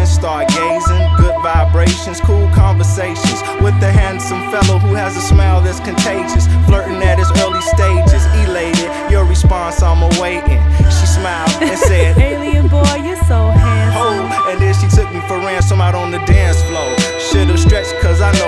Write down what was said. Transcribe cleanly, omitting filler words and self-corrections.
then start gazing. Good vibrations, cool conversations with the handsome fellow who has a smile that's contagious. Flirting at his early stages, elated, your response I'm awaiting. She smiled and said, alien boy, you're so handsome. oh, and then she took me for ransom out on the dance floor. Should've stretched cause I know